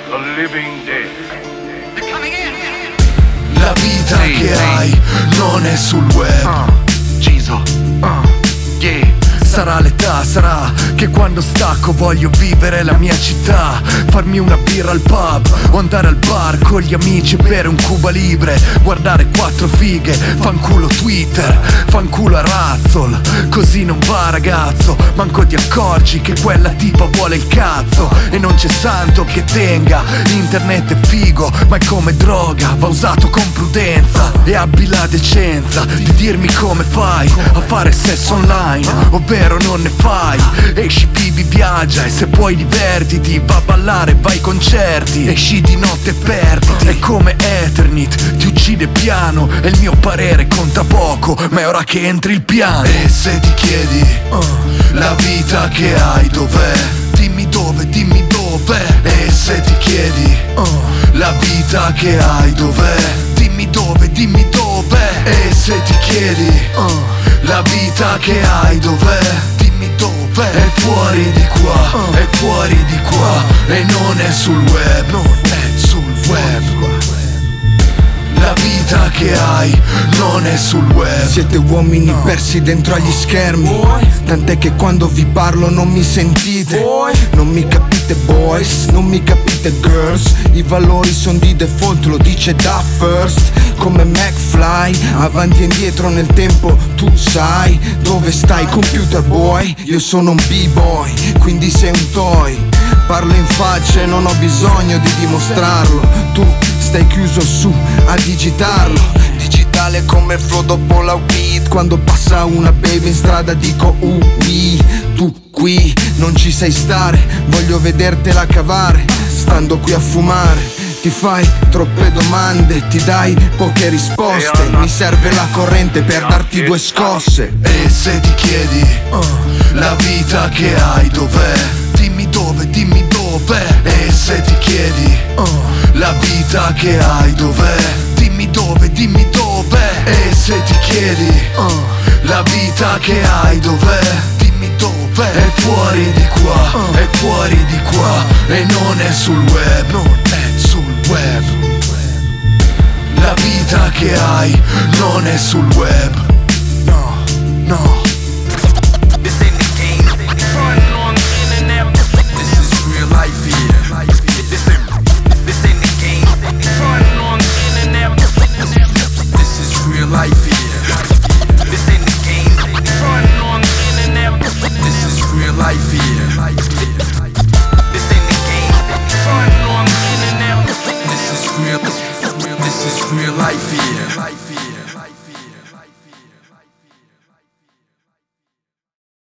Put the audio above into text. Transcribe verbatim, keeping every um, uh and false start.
the living dead. They're coming in. La vita Sì, che sì. hai non è sul web. Uh, Giso, uh, yeah. Sarà l'età, sarà che quando stacco voglio vivere la mia città, farmi una birra al pub o andare al bar con gli amici e bere un Cuba Libre, guardare quattro fighe, fanculo Twitter, fanculo a Razzol. Così non va ragazzo, manco ti accorgi che quella tipa vuole il cazzo. E non c'è santo che tenga, internet è figo ma è come droga, va usato con prudenza. E abbi la decenza di dirmi come fai a fare sesso online, ovvero non ne fai. Esci, bibi, viaggia e se puoi divertiti, va a ballare, vai ai concerti, esci di notte e perditi. È come Eternit, ti uccide piano e il mio parere conta poco, ma è ora che entri il piano. E se ti chiedi uh, la vita che hai dov'è, dimmi dove, dimmi dov'è. E se ti chiedi uh, la vita che hai dov'è, dimmi dove, dimmi dov'è. E se ti chiedi uh, la vita che hai dov'è, dimmi dov'è. È fuori di qua, uh, è fuori di qua e non è sul web, non è sul web. La vita che hai non è sul web. Siete uomini persi dentro agli schermi, tant'è che quando vi parlo non mi sentite. Non mi capite boys, non mi capite girls. I valori son di default, lo dice da first. Come McFly, avanti e indietro nel tempo. Tu sai dove stai, computer boy. Io sono un b-boy, quindi sei un toy. Parlo in faccia e non ho bisogno di dimostrarlo. Tu stai chiuso su a digitarlo. Digitale come il flow dopo la weed. Quando passa una baby in strada dico ui. Tu qui non ci sai stare, voglio vedertela cavare. Stando qui a fumare ti fai troppe domande, ti dai poche risposte. Mi serve la corrente per darti due scosse. E se ti chiedi uh, la vita che hai dov'è, dimmi dove, dimmi dov'è. E se ti chiedi uh, la vita che hai dov'è, dimmi dove, dimmi dov'è. E se ti chiedi uh, la vita che hai dov'è, dimmi dov'è. È fuori di qua, uh, è fuori di qua e non è sul web, non è sul web. La vita che hai non è sul web. No, no. This ain't the game. Fun on the internet. This is real life here. This ain't, this ain't the game. Fun on the internet. This is real life here. This ain't the game. Fun on the internet. This is real life here. This ain't the game. Fun on the internet. This is real. This is real life here.